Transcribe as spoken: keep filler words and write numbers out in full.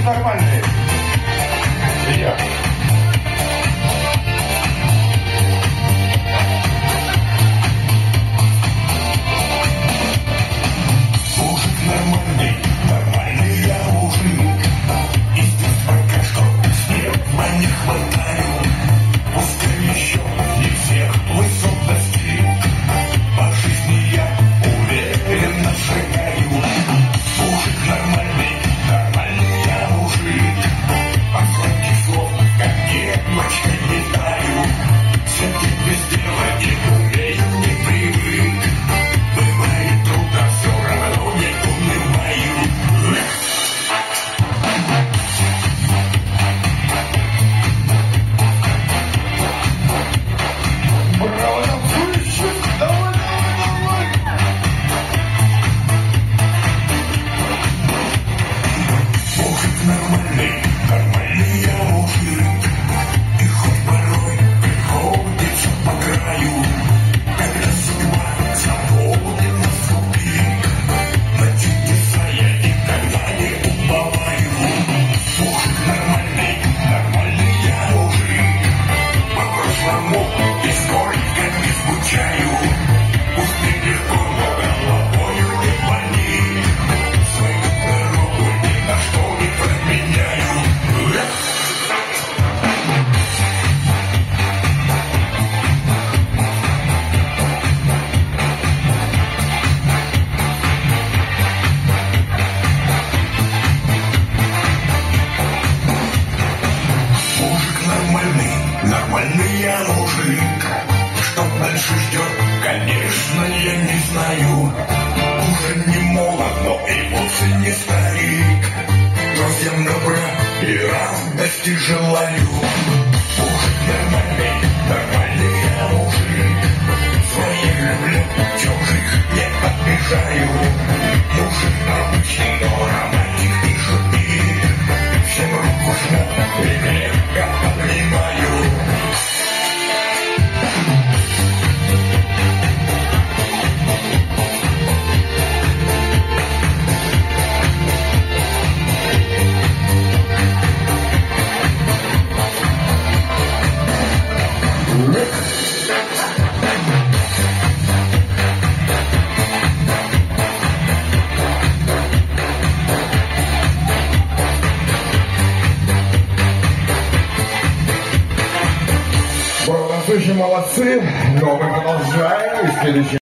нормальные. Я. Мужик нормальный, нормальный я мужик. И здесь пока что снега не хватает. Пускай еще не всех высот достиг. По жизни я уверенно шагаю. Мужик нормальный, нормальный я мужик. От сладких слов, как девочка, не таю. Сидеть без дела не умею, не привык. Бывает трудно, все равно не унываю. Браво, там слышишь? Давай, давай, давай. Мужик нормальный, нормальный я мужик. И хоть порой приходится по краю, когда судьба заводит нас в тупик, на чудеса я никогда не уповаю. Мужик нормальный, нормальный я мужик. По прошлому нисколько не скучаю. Пусть нелегко, но головою не болит. Свою дорогу ни на что не променяю. Мужик нормальный, нормальный я мужик. Что дальше ждет, конечно, я не знаю. Уже не молод, но и вовсе не старик. Друзьям добра и радости желаю. Мужик нормальный, нормальный я мужик. Своих люблю, чужих не обижаю. Мужик обычный, но романтик и шутник. Всем руку жму и крепко обнимаю. Браво, слышим, молодцы. Но мы продолжаем. И следующий